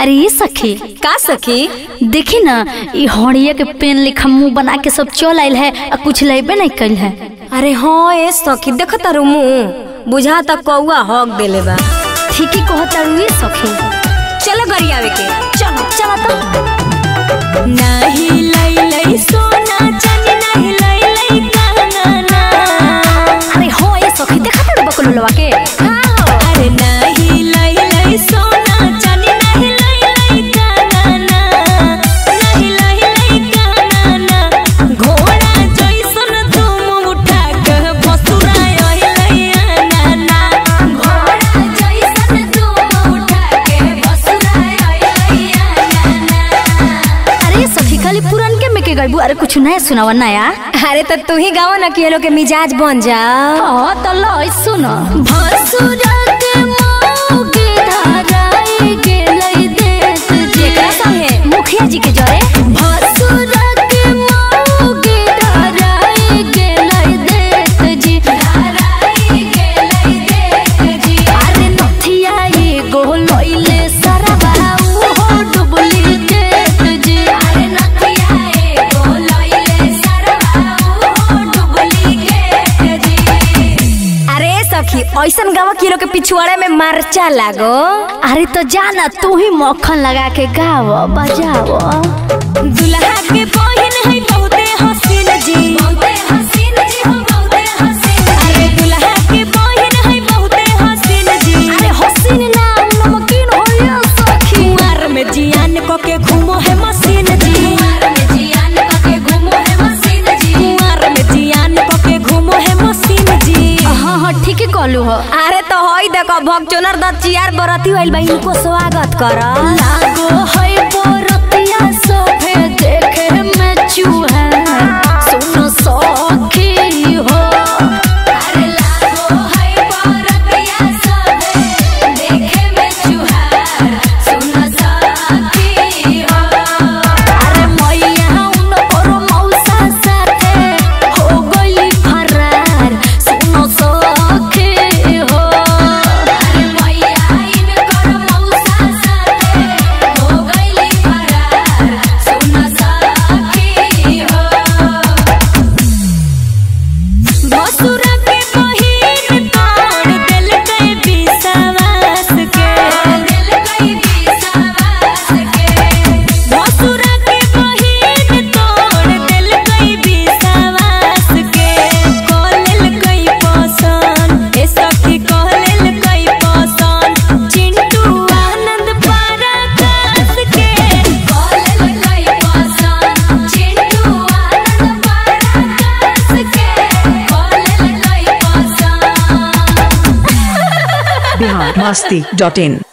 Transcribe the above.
अरे ये सखी का सखी देखी ना ये हड़िया के पेन लिखा मुँह बना के सब चल आयल है और कुछ लेबे नहीं कल है। अरे हाँ ये सखी देख तारू मुँह बुझा तक कौआ हक देले बा। ठीक ही कहता ये सखी चलो गरियावे के चलो चला तो नहीं लई सोना चांदी नहीं लई गहना। अरे हो ये सखी देखा तो बकलुलवा के अरे नहीं लई सोना चांदी नहीं लई गहना नहीं लई गहना। घोड़ा जैसन तुम उठा के बसुराय लई आना। घोड़ा जैसन तुम उठा के बसुराय लई आना। अरे सखी खाली पुरान के में के गइबू अरे कुछ नया सुनावा नया। अरे तो तू ही गाओ ना कि ये लोग के मिजाज बन जा। हां तो लो सुनो भसुरा के मौगी धराई गेलै देश जेकरा संगे मुखिया जी के जरे भसुरा के मौगी धराई गेलै देश जी धराई गेलै देश जी। अरे नथिया ये गोलइले सरबा हो डुबली देश जी। अरे नथिया ए गोलइले सरबा हो डुबली देश जी। अरे सखी ऐसन गावा किलो के पिछुआड़े में मरचा लागो। अरे तो जाना तू ही मक्खन लगा के गाव बजाओ। दुल्हा के बहन है बहुते हसीन जी बहुते हसीन जी हो बहुते हसीन। अरे दुल्हा के बहन है बहुते हसीन जी। अरे हसीन ना नमकीन हो ये सखी कुंवार में जियान को के घूमो है मशीन जी। कुंवार में जियान को के घूमो है मशीन जी। कुंवार में जियान को के घूमो है मशीन जी। हां हां ठीक ही कहलू हो। अरे तो होई देखो भगचोनर द चियार बरती होइल बा इनको स्वागत कर। लागो है बोरतिया सोफे देखे में चूहा सुनो सखी हो। अरे लागो है बरतिया सोफे देखे में चूहा सुनो सखी हो। अरे मैया उन करो मौसा साथे हो गइली फरार सुनो सखी हो। अरे मैया इनकर मौसा साथे हो गइली फरार सुनो सखी हो। भसुरा के बहिन तोड़ दिल गई विश्वास के दिल गई विश्वास के। भसुरा के बहिन तोड़ दिल गई विश्वास के। कॉलेल गई पसंद ए सखी कॉलेल गई पसंद चिंटू आनंद पराकाश के। कॉलेल गई पसंद चिंटू आनंद पराकाश के। कॉलेल गई पसंद। biharmasti.in